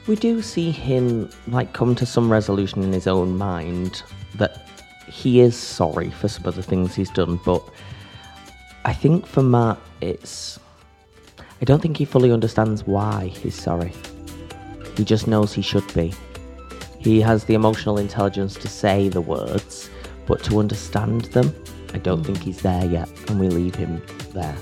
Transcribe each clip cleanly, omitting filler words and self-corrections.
We do see him come to some resolution in his own mind that he is sorry for some of the things he's done, but I think for Matt, I don't think he fully understands why he's sorry. He just knows he should be. He has the emotional intelligence to say the words, but to understand them, I don't think he's there yet, and we leave him there.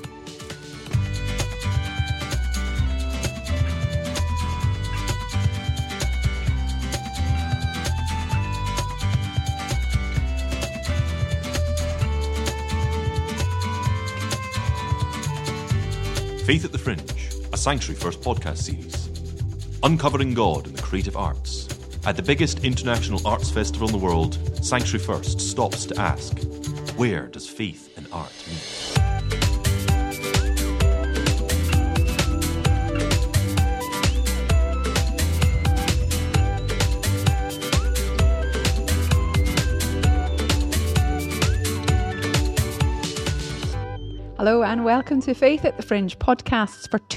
Faith at the Fringe, a Sanctuary First podcast series. Uncovering God in the creative arts. At the biggest international arts festival in the world, Sanctuary First stops to ask, where does faith and art meet? Hello and welcome to Faith at the Fringe podcasts for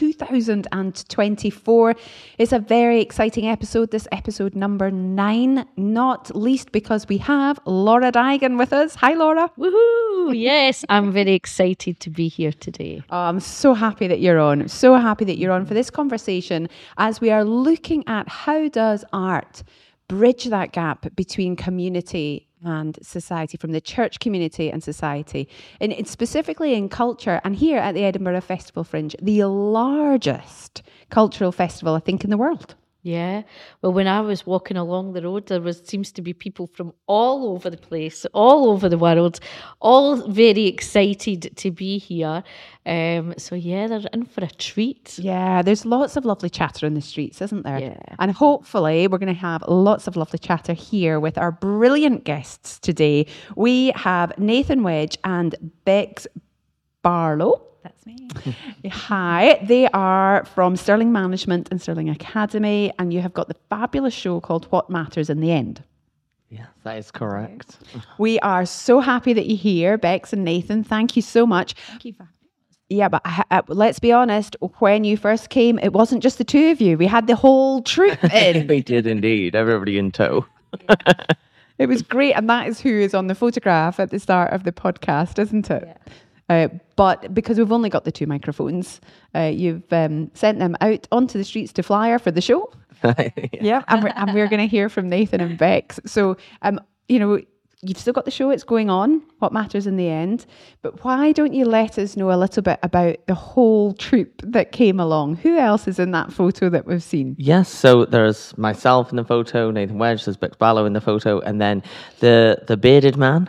2024. It's a very exciting episode, this episode number 9, not least because we have Laura Digan with us. Hi Laura. Woohoo! Yes, I'm very excited to be here today. Oh, I'm so happy that you're on. I'm so happy that you're on for this conversation as we are looking at how does art bridge that gap between community and society, from the church community and society, and it's specifically in culture. And here at the Edinburgh Festival Fringe, the largest cultural festival, I think, in the world. Yeah. Well, when I was walking along the road, seems to be people from all over the place, all over the world, all very excited to be here. So yeah, they're in for a treat. Yeah, there's lots of lovely chatter in the streets, isn't there? Yeah. And hopefully we're going to have lots of lovely chatter here with our brilliant guests today. We have Nathan Wedge and Bex Barlow. That's me. Hi, they are from Stirling Management and Stirling Academy, and you have got the fabulous show called What Matters in the End. Yeah, that is correct. We are so happy that you're here, Bex and Nathan. Thank you so much. Thank you for having us. Yeah, but let's be honest, when you first came, it wasn't just the two of you. We had the whole troop in. We did indeed, everybody in tow. It was great, and that is who is on the photograph at the start of the podcast, isn't it? Yeah. But because we've only got the 2 microphones, you've sent them out onto the streets to flyer for the show. Yeah, and we're going to hear from Nathan and Bex. So, you've still got the show, it's going on, What Matters in the End. But why don't you let us know a little bit about the whole troupe that came along? Who else is in that photo that we've seen? Yes, so there's myself in the photo, Nathan Wedge, there's Bex Barlow in the photo, and then the bearded man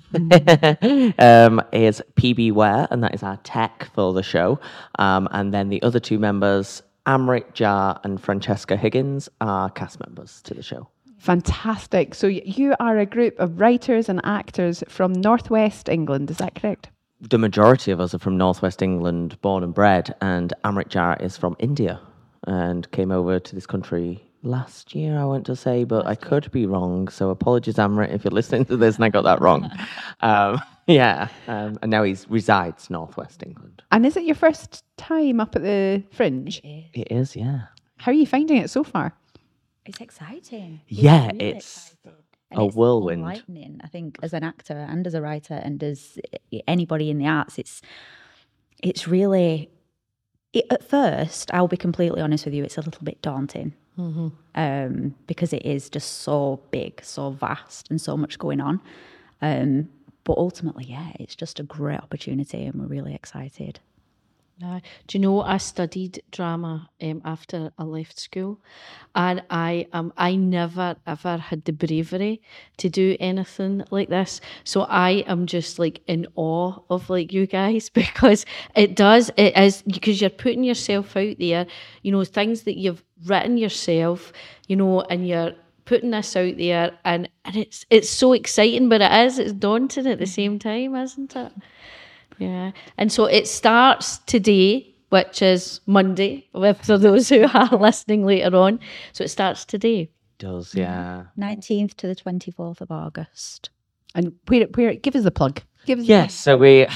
is PB Ware, and that is our tech for the show. And then the other 2 members, Amrit Jar and Francesca Higgins, are cast members to the show. Fantastic. So you are a group of writers and actors from Northwest England, is that correct? The majority of us are from Northwest England, born and bred, and Amrit Jar is from India and came over to this country last year, I want to say, but I could be wrong. So apologies, Amrit, if you're listening to this and I got that wrong. And now he resides Northwest England. And is it your first time up at the Fringe? It is, yeah. How are you finding it so far? It's exciting. Yeah, really it's exciting. a whirlwind. Enlightening, I think, as an actor and as a writer and as anybody in the arts, it's really. At first, I'll be completely honest with you, it's a little bit daunting because it is just so big, so vast, and so much going on. But ultimately, yeah, it's just a great opportunity, and we're really excited. Do you know, I studied drama after I left school, and I never ever had the bravery to do anything like this. So I am just in awe of you guys, because it is because you're putting yourself out there, things that you've written yourself, and you're putting this out there, and it's so exciting, but it's daunting at the same time, isn't it? Yeah, and so it starts today, which is Monday, for those who are listening later on. So it starts today. It does, yeah. 19th to the 24th of August. And where give us the plug. So we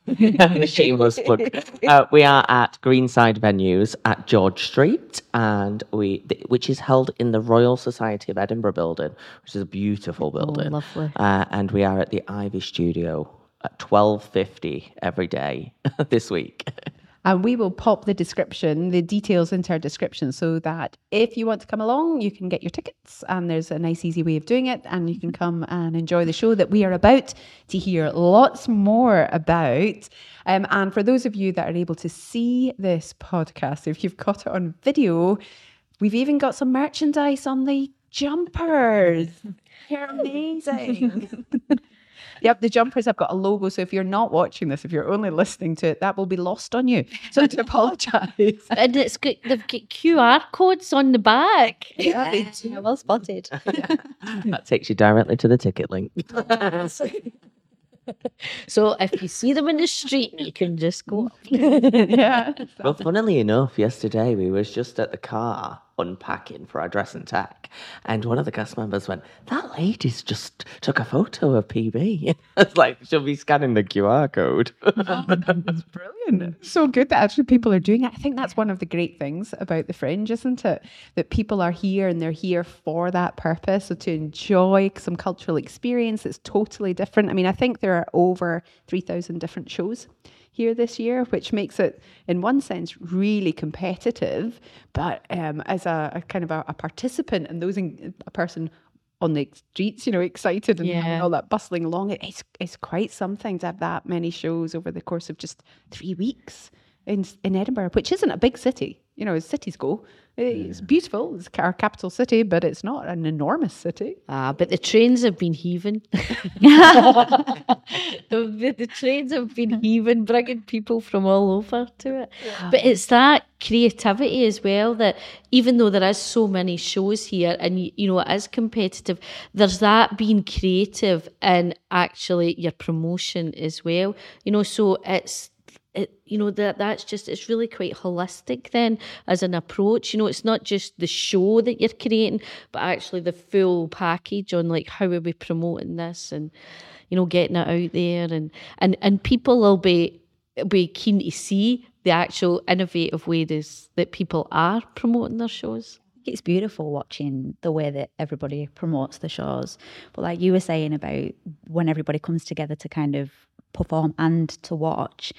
Shameless plug. We are at Greenside Venues at George Street, and which is held in the Royal Society of Edinburgh building, which is a beautiful building. Lovely. And we are at the Ivy Studio at 12:50 every day this week. And we will pop the details into our description, so that if you want to come along, you can get your tickets. And there's a nice, easy way of doing it. And you can come and enjoy the show that we are about to hear lots more about. And for those of you that are able to see this podcast, if you've got it on video, we've even got some merchandise on the jumpers. They're amazing. Yep, the jumpers have got a logo. So if you're not watching this, if you're only listening to it, that will be lost on you. So to apologise. And they've got QR codes on the back. Yeah, they do. Well spotted. That takes you directly to the ticket link. So if you see them in the street, you can just go up. Yeah. Well, funnily enough, yesterday we was just at the car unpacking for our dress and tack, and one of the cast members went, "That lady's just took a photo of PB." It's like, she'll be scanning the QR code. That's brilliant. So good that actually people are doing it. I think that's one of the great things about the Fringe, isn't it? That people are here and they're here for that purpose, so to enjoy some cultural experience that's totally different. I mean, I think there are over 3,000 different shows here this year, which makes it, in one sense, really competitive. But as a kind of a participant and a person on the streets, excited and all that bustling along, it's quite something to have that many shows over the course of just 3 weeks in Edinburgh, which isn't a big city. As cities go, it's beautiful. It's our capital city, but it's not an enormous city. But the trains have been heaving. The trains have been heaving, bringing people from all over to it. Yeah. But it's that creativity as well, that even though there is so many shows here and, it is competitive, there's that being creative in actually your promotion as well. So it's, it's really quite holistic then as an approach. It's not just the show that you're creating, but actually the full package on like how are we promoting this and getting it out there, and people will be keen to see the actual innovative ways that people are promoting their shows. It's beautiful watching the way that everybody promotes the shows. But like you were saying about when everybody comes together to kind of perform and to watch,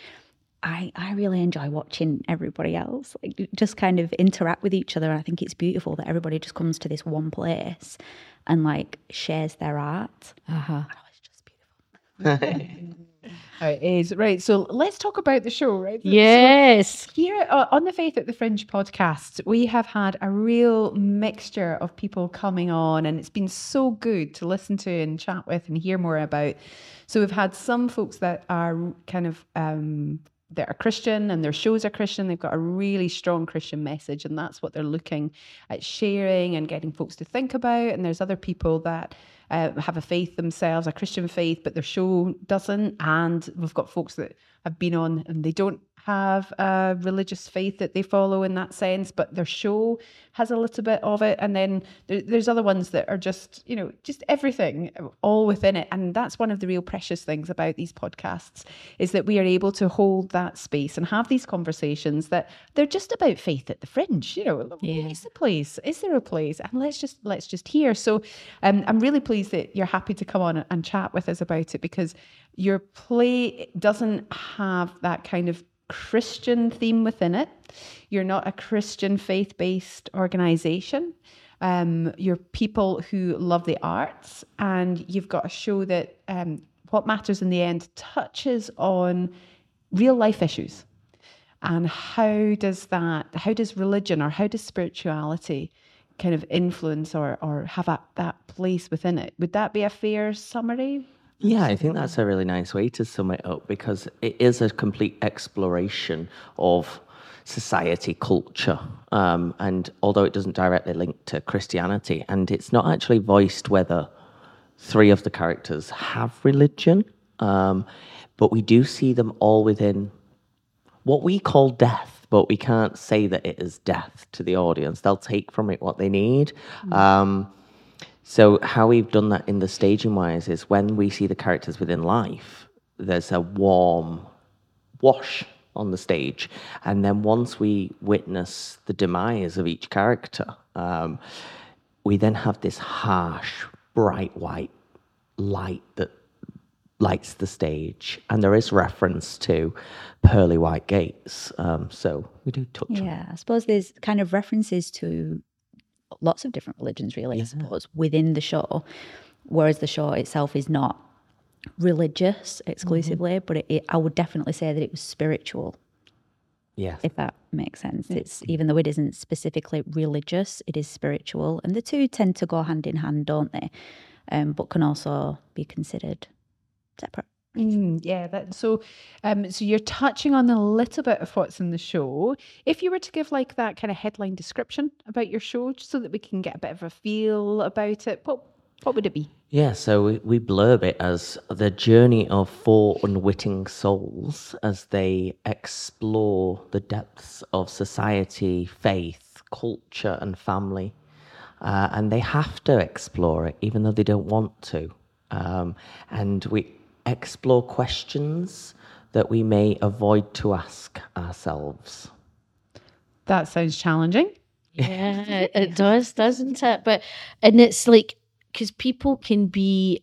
I really enjoy watching everybody else just kind of interact with each other. I think it's beautiful that everybody just comes to this one place and shares their art. Oh, it's just beautiful. It is. Right. So let's talk about the show, right? Yes. So here on the Faith at the Fringe podcast, we have had a real mixture of people coming on, and it's been so good to listen to and chat with and hear more about. So we've had some folks that are kind of that are Christian and their shows are Christian. They've got a really strong Christian message, and that's what they're looking at sharing and getting folks to think about. And there's other people that have a faith themselves, a Christian faith, but their show doesn't. And we've got folks that have been on and they don't have a religious faith that they follow in that sense, but their show has a little bit of it. And then there's other ones that are just, just everything all within it. And that's one of the real precious things about these podcasts, is that we are able to hold that space and have these conversations that they're just about faith at the Fringe. Is the place? Is there a place? And let's just hear. So I'm really pleased that you're happy to come on and chat with us about it, because your play doesn't have that kind of Christian theme within it. You're not a Christian faith-based organization. You're people who love the arts, and you've got a show that what matters in the end touches on real life issues. And how does religion or how does spirituality kind of influence or have that place within it? Would that be a fair summary? Yeah, I think that's a really nice way to sum it up, because it is a complete exploration of society, culture, and although it doesn't directly link to Christianity, and it's not actually voiced whether three of the characters have religion, but we do see them all within what we call death, but we can't say that it is death to the audience. They'll take from it what they need. So how we've done that in the staging wise is when we see the characters within life, there's a warm wash on the stage. And then once we witness the demise of each character, we then have this harsh, bright white light that lights the stage. And there is reference to pearly white gates. So we do touch on I suppose there's kind of references to lots of different religions, really, I suppose, within the show, whereas the show itself is not religious exclusively, but I would definitely say that it was spiritual. Yes. If that makes sense. It's even though it isn't specifically religious, it is spiritual. And the two tend to go hand in hand, don't they? But can also be considered separate. So you're touching on a little bit of what's in the show. If you were to give like that kind of headline description about your show, just so that we can get a bit of a feel about it, what would it be? Yeah, so we blurb it as the journey of 4 unwitting souls as they explore the depths of society, faith, culture, and family. And they have to explore it, even though they don't want to. And we explore questions that we may avoid to ask ourselves. That sounds challenging. Yeah, it does, doesn't it? And it's like, because people can be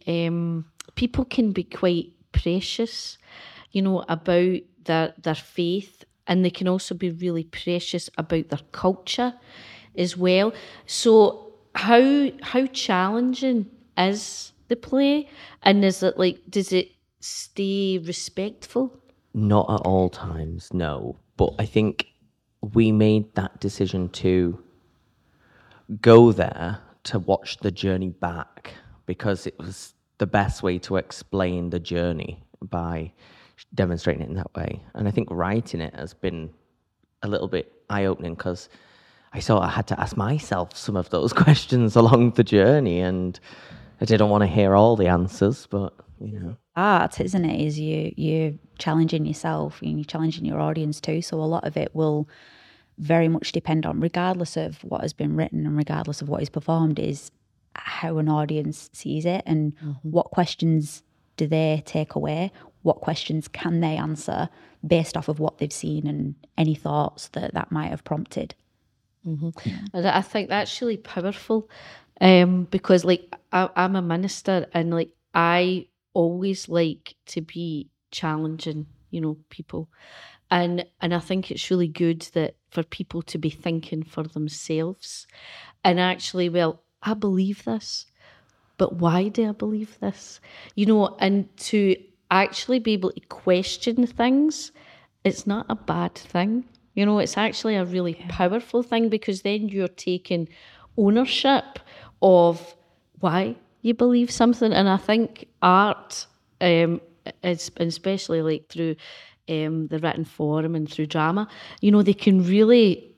quite precious, about their faith, and they can also be really precious about their culture as well. So how challenging is the play, and is it like, does it stay respectful? Not at all times, no. But I think we made that decision to go there to watch the journey back, because it was the best way to explain the journey by demonstrating it in that way. And I think writing it has been a little bit eye-opening, because I sort of had to ask myself some of those questions along the journey, and I didn't want to hear all the answers, but art, isn't it, is you're challenging yourself and you're challenging your audience too. So a lot of it will very much depend on, regardless of what has been written and regardless of what is performed, is how an audience sees it and what questions do they take away, what questions can they answer based off of what they've seen and any thoughts that might have prompted. And I think that's really powerful, because like I'm a minister, and like I always like to be challenging, people. And I think it's really good that for people to be thinking for themselves and actually, well, I believe this, but why do I believe this? And to actually be able to question things, it's not a bad thing. It's actually a really powerful thing, because then you're taking ownership of why you believe something. And I think art, especially like through the written form and through drama, they can really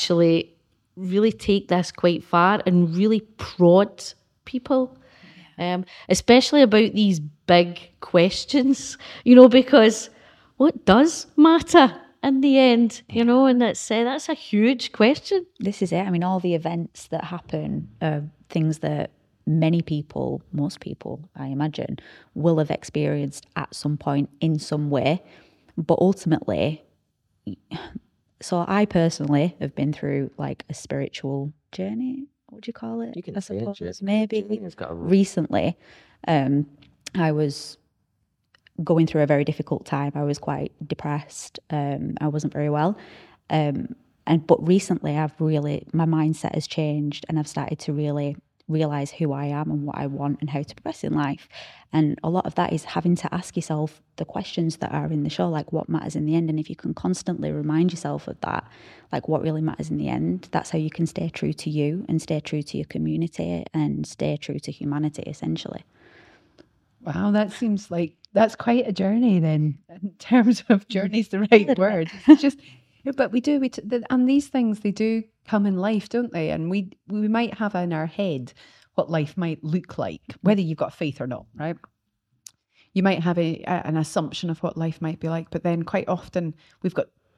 take this quite far and really prod people, especially about these big questions, because what does matter in the end, and that's a huge question. This is it. I mean, all the events that happen are things that most people, I imagine, will have experienced at some point in some way. But ultimately, so I personally have been through like a spiritual journey. What would you call it? You can I say suppose it. maybe recently. I was going through a very difficult time. I was quite depressed. I wasn't very well. But recently my mindset has changed, and I've started to really realize who I am and what I want and how to progress in life. And a lot of that is having to ask yourself the questions that are in the show, like what matters in the end. And if you can constantly remind yourself of that, like what really matters in the end, that's how you can stay true to you and stay true to your community and stay true to humanity, essentially. Wow, that seems like that's quite a journey then, in terms of journey's the right word. It's just, but and these things, they do come in life, don't they? And we might have in our head what life might look like, whether you've got faith or not, right? You might have an assumption of what life might be like, but then quite often we've got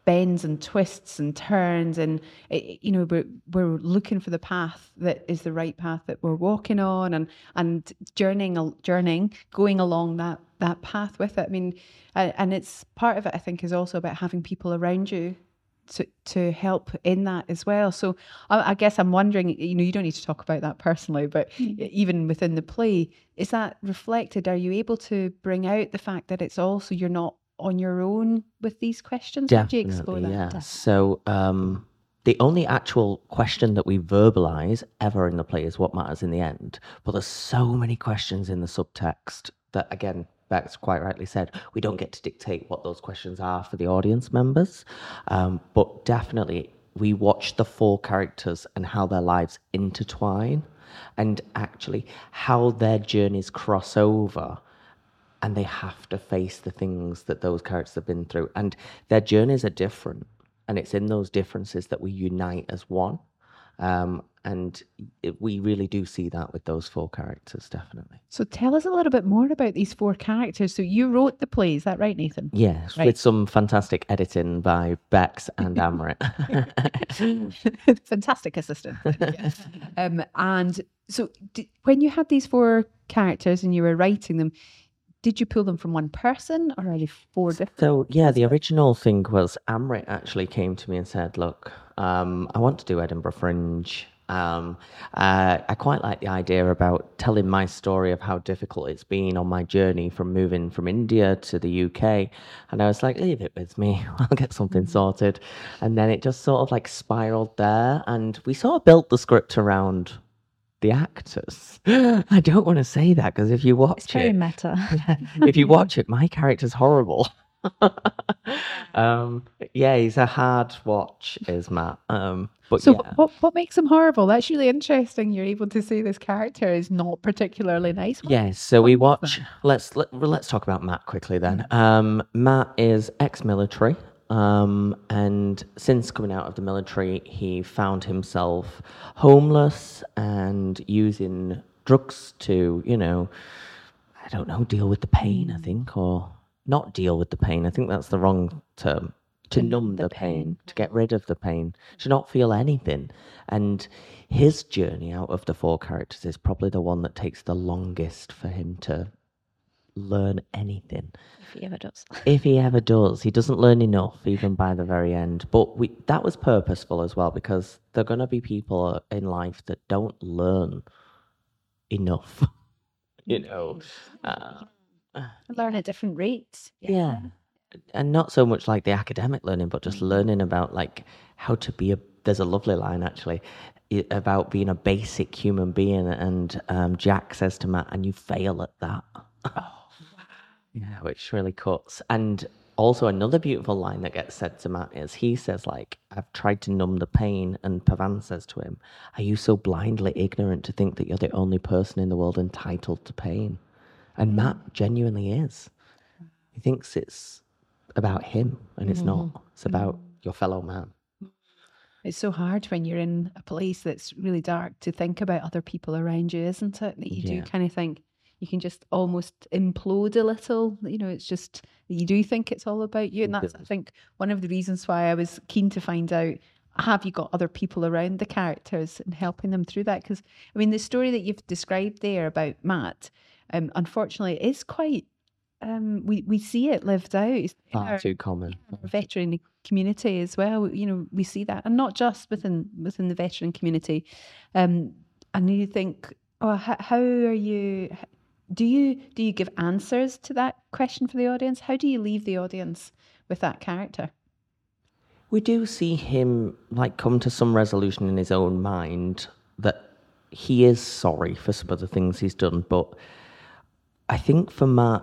bends and twists and turns, and we're looking for the path that is the right path that we're walking on, and journeying, going along that path with it. I mean, and it's part of it, I think, is also about having people around you to help in that as well. So I guess I'm wondering, you don't need to talk about that personally, but even within the play, is that reflected? Are you able to bring out the fact that it's also, you're not on your own with these questions? How do you explore that? Yeah. So the only actual question that we verbalize ever in the play is what matters in the end. But there's so many questions in the subtext that, again, Bex quite rightly said, we don't get to dictate what those questions are for the audience members. But definitely we watch the 4 characters and how their lives intertwine, and actually how their journeys cross over, and they have to face the things that those characters have been through. And their journeys are different, and it's in those differences that we unite as one. And we really do see that with those 4 characters, definitely. So tell us a little bit more about these 4 characters. So you wrote the play, is that right, Nathan? Yes, right. With some fantastic editing by Bex and Amrit. Fantastic assistant. And so when you had these 4 characters and you were writing them, did you pull them from one person, or are they 4 different? So, yeah, the original thing was Amrit actually came to me and said, look, I want to do Edinburgh Fringe. I quite like the idea about telling my story of how difficult it's been on my journey from moving from India to the UK. And I was like, leave it with me. I'll get something sorted. And then it just sort of like spiraled there. And we sort of built the script around the actors. I don't want to say that, because if you watch it's very meta. If you watch it, my character's horrible. He's a hard watch, is Matt. But so what makes him horrible? That's really interesting. You're able to say this character is not particularly nice. Yes, so we watch. Let's talk about Matt quickly then. Matt is ex-military. And since coming out of the military, he found himself homeless and using drugs to, deal with the pain, I think, or not deal with the pain. I think that's the wrong term. To numb the pain, to get rid of the pain, to not feel anything. And his journey out of the 4 characters is probably the one that takes the longest for him to learn anything. If he ever does. If he ever does. He doesn't learn enough, even by the very end. But that was purposeful as well, because there are going to be people in life that don't learn enough, Learn at different rates. Yeah. And not so much like the academic learning, but just learning about like how to be there's a lovely line actually about being a basic human being, and Jack says to Matt, and you fail at that. Yeah, which really cuts. And also another beautiful line that gets said to Matt is, he says, like, I've tried to numb the pain, and Pavan says to him, are you so blindly ignorant to think that you're the only person in the world entitled to pain? And Matt genuinely is. He thinks it's about him, and it's not. It's about your fellow man. It's so hard when you're in a place that's really dark to think about other people around you, isn't it? That you do kind of think you can just almost implode a little. It's just, you do think it's all about you. And that's, I think, one of the reasons why I was keen to find out, have you got other people around the characters and helping them through that? Because, I mean, the story that you've described there about Matt, unfortunately, is quite, we see it lived out. Far too common. Our veteran community as well. We see that, and not just within the veteran community. And you think, how are you? Do you give answers to that question for the audience? How do you leave the audience with that character? We do see him come to some resolution in his own mind that he is sorry for some of the things he's done, but I think for Matt,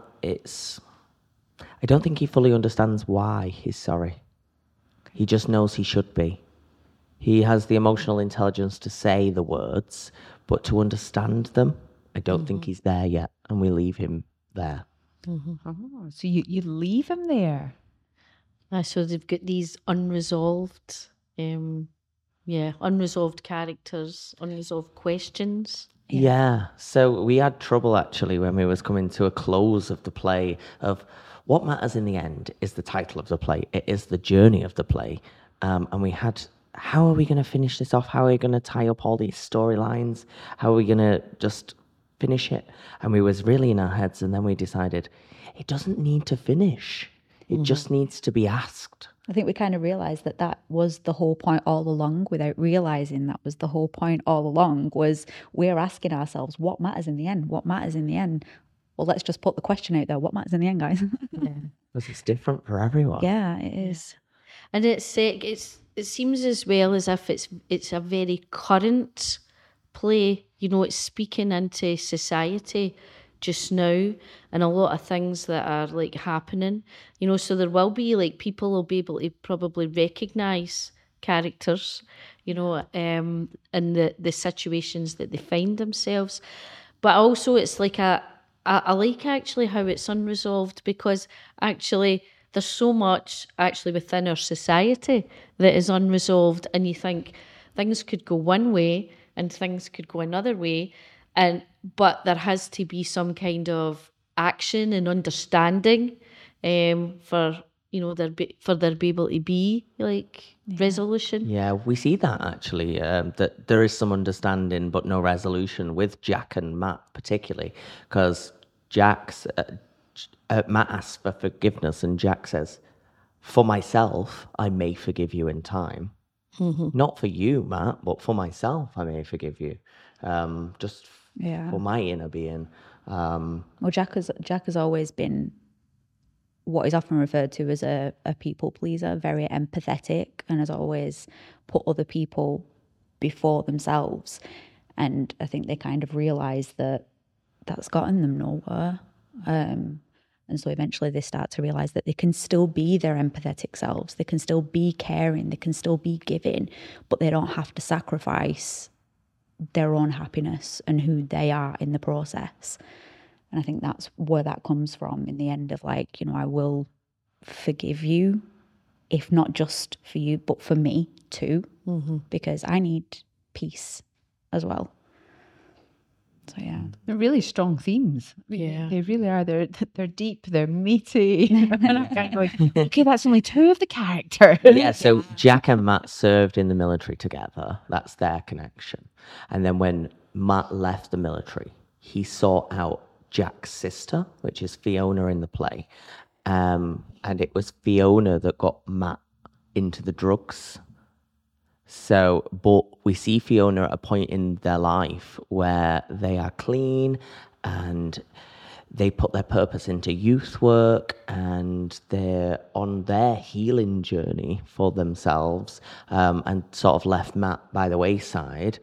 I don't think he fully understands why he's sorry. He just knows he should be. He has the emotional intelligence to say the words, but to understand them, I don't think he's there yet, and we leave him there. Oh, so you leave him there. So they've got these unresolved characters, unresolved questions. Yeah. So we had trouble actually when we was coming to a close of the play of what matters in the end is the title of the play. It is the journey of the play. And we had, how are we going to finish this off? How are we going to tie up all these storylines? How are we going to just finish it? And we was really in our heads, and then we decided it doesn't need to finish. It just needs to be asked. I think we kind of realised that that was the whole point all along, without realising that was the whole point all along, was we're asking ourselves, what matters in the end? What matters in the end? Well, let's just put the question out there. What matters in the end, guys? Because it's different for everyone. Yeah, it is. And it seems as well as if it's a very current play. You know, it's speaking into society just now, and a lot of things that are like happening. You know, so there will be like people will be able to probably recognise characters, you know, in the situations that they find themselves. But also, it's like I like actually how it's unresolved, because actually there's so much actually within our society that is unresolved, and you think things could go one way and things could go another way, but there has to be some kind of action and understanding for there be able to be like resolution. Yeah, we see that actually, that there is some understanding but no resolution with Jack and Matt particularly, because Matt asks for forgiveness and Jack says, for myself, I may forgive you in time. Not for you, Matt, but for myself, I may forgive you. Just for my inner being. Well, Jack has always been what is often referred to as a people pleaser, very empathetic, and has always put other people before themselves. And I think they kind of realise that that's gotten them nowhere. And so eventually they start to realise that they can still be their empathetic selves, they can still be caring, they can still be giving, but they don't have to sacrifice their own happiness and who they are in the process. And I think that's where that comes from in the end of like, I will forgive you, if not just for you, but for me too, because I need peace as well. So yeah, they're really strong themes. Yeah, they really are. They're deep. They're meaty. And I'm kind of going, okay, that's only two of the characters. Yeah. So Jack and Matt served in the military together. That's their connection. And then when Matt left the military, he sought out Jack's sister, which is Fiona in the play, and it was Fiona that got Matt into the drugs. So, but we see Fiona at a point in their life where they are clean and they put their purpose into youth work and they're on their healing journey for themselves, and sort of left Matt by the wayside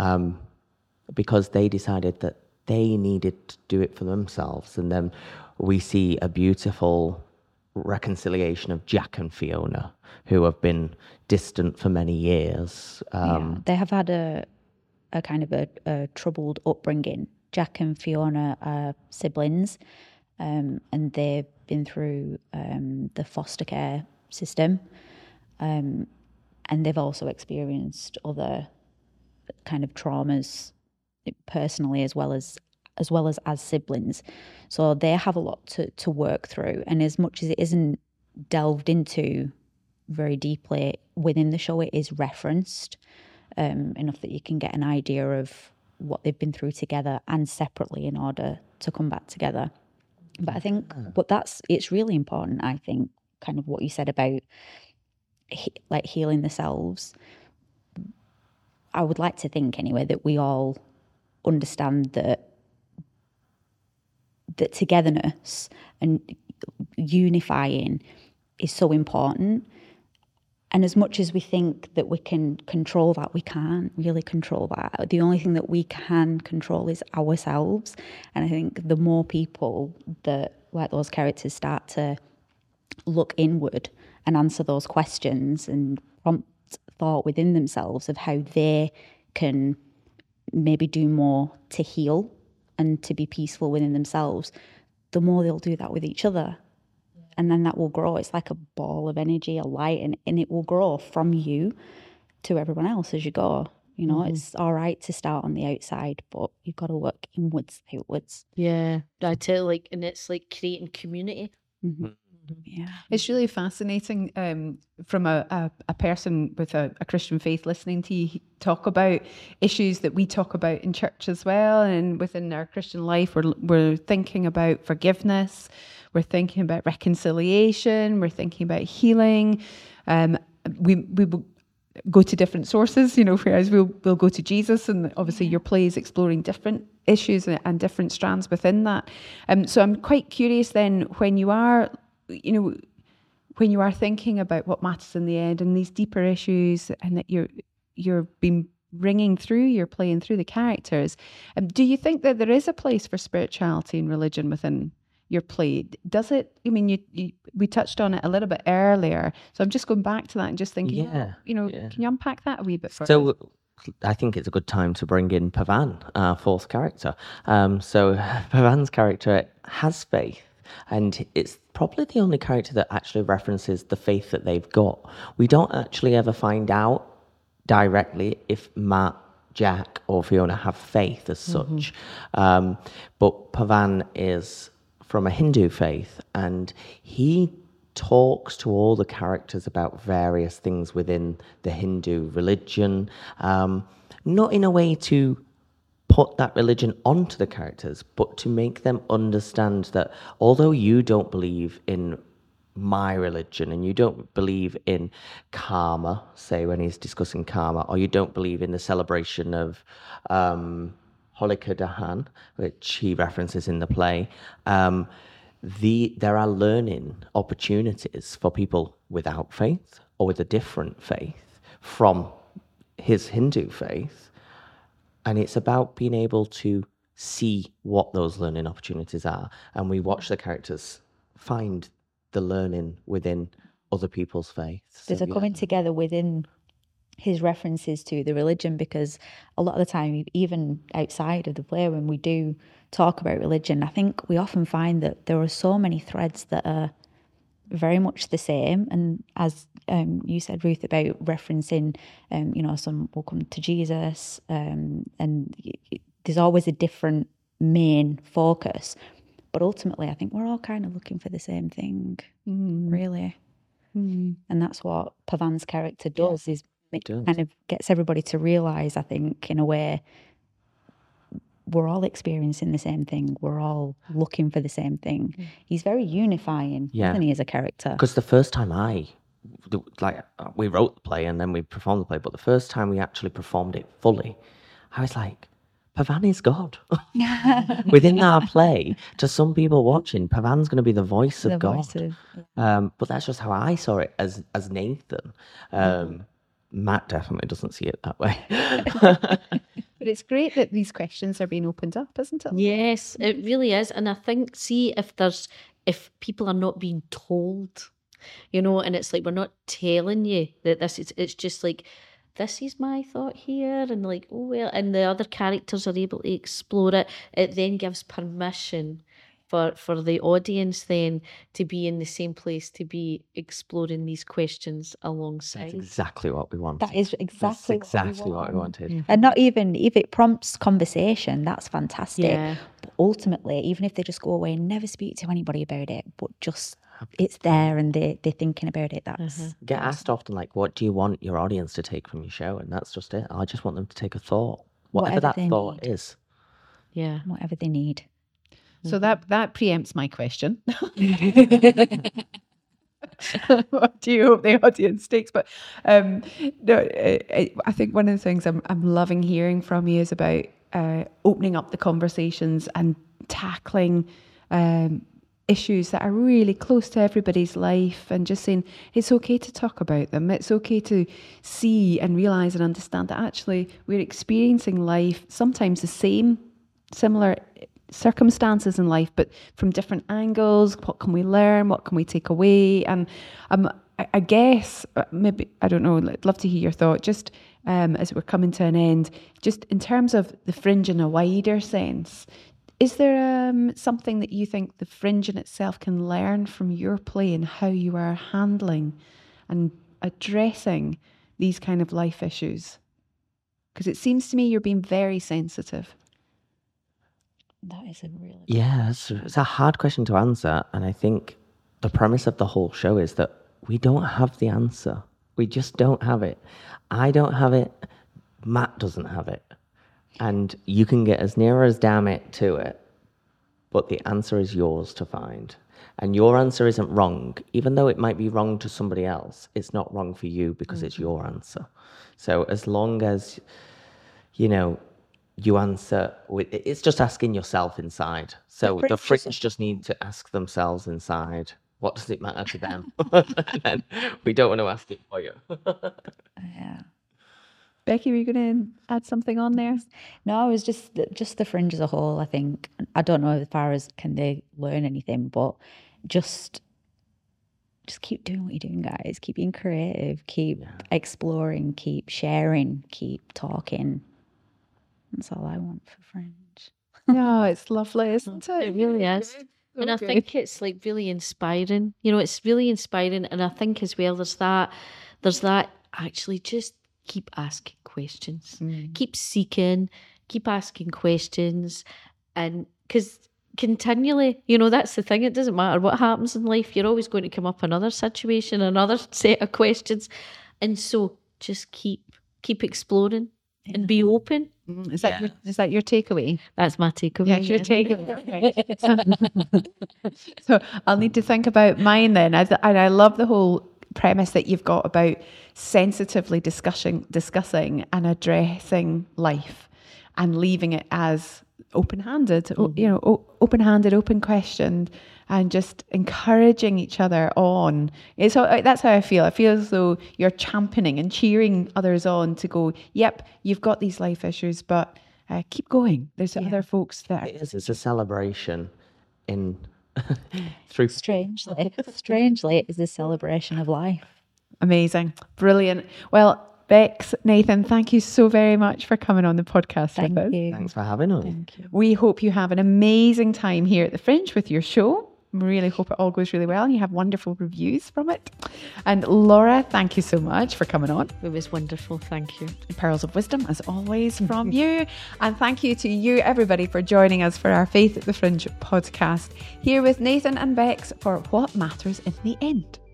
because they decided that they needed to do it for themselves. And then we see a beautiful reconciliation of Jack and Fiona, who have been distant for many years. They have had a kind of a troubled upbringing. Jack and Fiona are siblings, and they've been through the foster care system, and they've also experienced other kind of traumas personally as well as siblings. So they have a lot to work through, and as much as it isn't delved into very deeply within the show, it is referenced enough that you can get an idea of what they've been through together and separately in order to come back together. But I think it's really important, I think, kind of what you said about like healing the selves. I would like to think anyway that we all understand that togetherness and unifying is so important. And as much as we think that we can control that, we can't really control that. The only thing that we can control is ourselves. And I think the more people that, like those characters, start to look inward and answer those questions and prompt thought within themselves of how they can maybe do more to heal and to be peaceful within themselves, the more they'll do that with each other. And then that will grow. It's like a ball of energy, a light, and it will grow from you to everyone else as you go. You know, it's all right to start on the outside, but you've got to work inwards, outwards. Yeah, I tell like, and it's like creating community. Yeah. It's really fascinating from a person with a Christian faith listening to you talk about issues that we talk about in church as well. And within our Christian life, we're thinking about forgiveness, we're thinking about reconciliation, we're thinking about healing. We will go to different sources, you know, whereas we'll go to Jesus, and obviously your play is exploring different issues and different strands within that. So I'm quite curious then, when you are thinking about what matters in the end and these deeper issues, and that you're been bringing through your play and through the characters, do you think that there is a place for spirituality and religion within your play? Does it? I mean, we touched on it a little bit earlier, so I'm just going back to that and just thinking, can you unpack that a wee bit further? So I think it's a good time to bring in Pavan, our fourth character. So Pavan's character has faith, and it's probably the only character that actually references the faith that they've got. We don't actually ever find out directly if Matt, Jack, or Fiona have faith as such. But Pavan is from a Hindu faith, and he talks to all the characters about various things within the Hindu religion, not in a way to put that religion onto the characters, but to make them understand that although you don't believe in my religion and you don't believe in karma, say when he's discussing karma, or you don't believe in the celebration of Holika Dahan, which he references in the play, there are learning opportunities for people without faith or with a different faith from his Hindu faith. And it's about being able to see what those learning opportunities are. And we watch the characters find the learning within other people's faiths. There's a coming together within his references to the religion, because a lot of the time, even outside of the play, when we do talk about religion, I think we often find that there are so many threads that are very much the same. And as you said, Ruth, about referencing, some will come to Jesus, and there's always a different main focus. But ultimately, I think we're all kind of looking for the same thing, really. And that's what Pavan's character does, is it kind of gets everybody to realise, I think, in a way, we're all experiencing the same thing. We're all looking for the same thing. He's very unifying, isn't he, as a character? Because the first time we wrote the play and then we performed the play, but the first time we actually performed it fully, I was like, Pavan is God. Within our play, to some people watching, Pavan's going to be the voice of God. But that's just how I saw it as Nathan. Matt definitely doesn't see it that way. But it's great that these questions are being opened up, isn't it? Yes, it really is. And I think, see, if people are not being told, and it's like, we're not telling you that it's just like, this is my thought here, and like, oh well, and the other characters are able to explore it. It then gives permission for the audience then to be in the same place, to be exploring these questions alongside. That's exactly what we wanted. That is exactly what we wanted. And not even if it prompts conversation, that's fantastic. Yeah. But ultimately, even if they just go away and never speak to anybody about it, but just it's there and they're thinking about it, that's... Get asked often, like, what do you want your audience to take from your show? And that's just it. I just want them to take a thought. Whatever that thought is. Yeah. Whatever they need. So that preempts my question. What do you hope the audience takes? But I think one of the things I'm loving hearing from you is about opening up the conversations and tackling issues that are really close to everybody's life, and just saying it's okay to talk about them. It's okay to see and realise and understand that actually we're experiencing life, sometimes the same, similar circumstances in life, but from different angles. What can we learn? What can we take away? And I guess maybe, I don't know, I'd love to hear your thought, just as we're coming to an end, just in terms of the Fringe in a wider sense. Is there something that you think the Fringe in itself can learn from your play and how you are handling and addressing these kind of life issues? Because it seems to me you're being very sensitive. That is a really it's a hard question to answer. And I think the premise of the whole show is that we don't have the answer. We just don't have it. I don't have it. Matt doesn't have it. And you can get as near as damn it to it, but the answer is yours to find. And your answer isn't wrong. Even though it might be wrong to somebody else, it's not wrong for you because it's your answer. So as long as, you answer with, it's just asking yourself inside. So the Fringe just need to ask themselves inside, what does it matter to them? And then we don't want to ask it for you. Yeah. Becky, were you going to add something on there? No, it was just the Fringe as a whole, I think. I don't know as far as can they learn anything, but just keep doing what you're doing, guys. Keep being creative, keep exploring, keep sharing, keep talking. That's all I want for Fringe. No, it's lovely, isn't it? It really is. And I think it's like really inspiring. It's really inspiring. And I think as well, there's that actually just keep asking questions, keep seeking, keep asking questions. And because continually, that's the thing. It doesn't matter what happens in life. You're always going to come up another situation, another set of questions. And so just keep exploring and be open. Is that your takeaway? That's my takeaway. Yeah, your takeaway. So I'll need to think about mine then. And I love the whole premise that you've got about sensitively discussing and addressing life and leaving it as open-handed, open-handed, open-questioned, and just encouraging each other on. That's how I feel. I feel as though you're championing and cheering others on to go, yep, you've got these life issues, but keep going. There's other folks there. It's a celebration in through. Strangely, it is a celebration of life. Amazing. Brilliant. Well, Bex, Nathan, thank you so very much for coming on the podcast with us. Thank you. Thanks for having us. Thank you. We hope you have an amazing time here at the Fringe with your show. Really hope it all goes really well and you have wonderful reviews from it. And Laura, thank you so much for coming on. It was wonderful. Thank you. Pearls of wisdom, as always, from you. And thank you to you, everybody, for joining us for our Faith at the Fringe podcast here with Nathan and Bex for What Matters in the End.